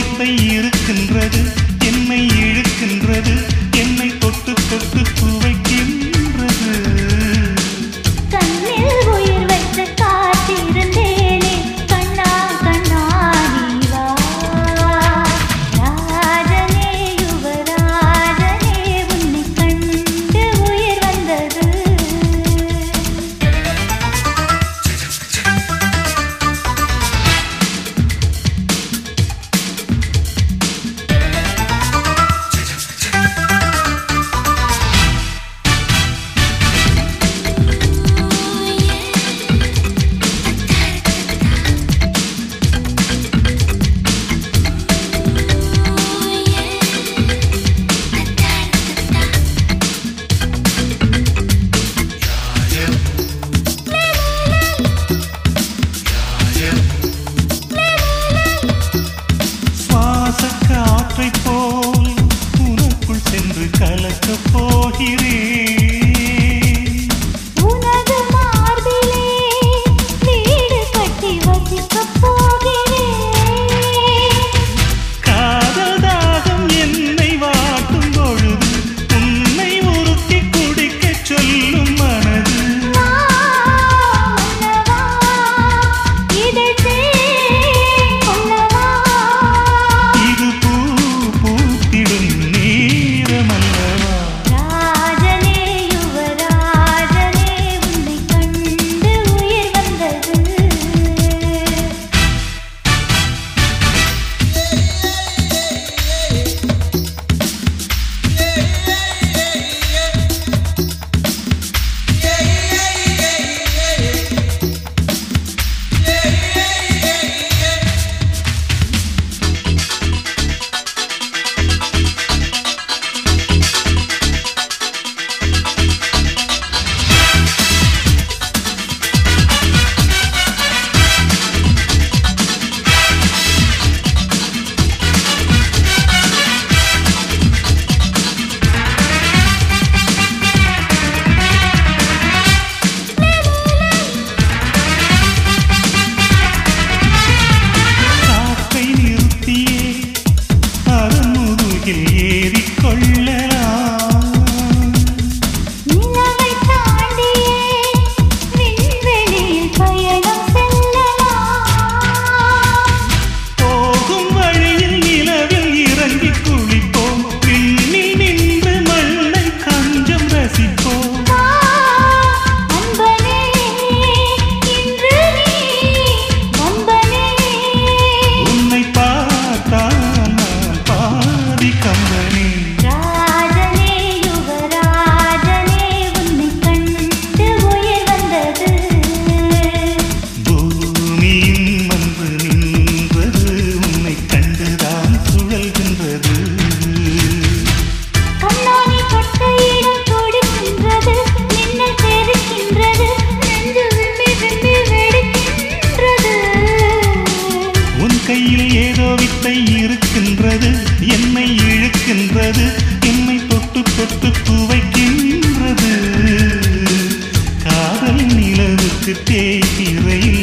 வித்தை இருக்கின்றது, என்னை இழுக்கின்றது, என்னை தொட்டு தொட்டு துவைக்கின்றது. கண்ணில் உயிர் வைத்து காத்திருந்தேனே கண்ணா கண்ணா நீவா. ராஜனே யுவராஜனே உன்னை கண்டு உயிர் வந்தது. காற்றைப் போல் உனக்குள் சென்று கலக்கப் போகிறேன். உனது மார்பிலே வீடு கட்டி வசிக்கப் போகிறேன். காதல் தாகம் என்னை வாட்டும் பொழுது உன்னை உருக்கி குடிக்கச் சொல்லும் மனது. மன்னவா இதழ் தேன் கொள்ளவா. இது பூ பூத்திடும் நேரமல்லவா. ராஜனே யுவராஜனே உன்னை கண்டு உயிர் வந்தது. காற்றை நிறுத்தியே அதன் முதுகில் ஏறிக்கொள்ளலாம். நிலவை தாண்டியே விண்வெளியில் பயணம் செல்லலாம். போகும் வழியில் நிலவில் இறங்கி குளிப்போம், விண்ணில் நின்று மண்ணை கொஞ்சம் ரசிப்போம். வா அன்பனே இன்று நீ வம்பனே. உன்னை பார்த்தால் நான் பாதி கம்பனே. ராஜனே யுவராஜனே உன்னை கண்டு உயிர் வந்தது. பூமியின் வந்து நின்றது உன்னை கண்டுதான் சுழல்கின்றது. கண்ணாணி தொட்ட இடம் துடிக்கின்றது, மின்னல் தெரிக்கின்றது, நெஞ்சு விம்மி விம்மி வெடிக்கின்றது. உன் கையில் ஏதோ வித்தை இருக்கின்றது, என்னை இழுக்கின்றது, என்னை தொட்டு தொட்டு துவைக்கின்றது. காதல் நிலவுக்கு தேய்திரையில்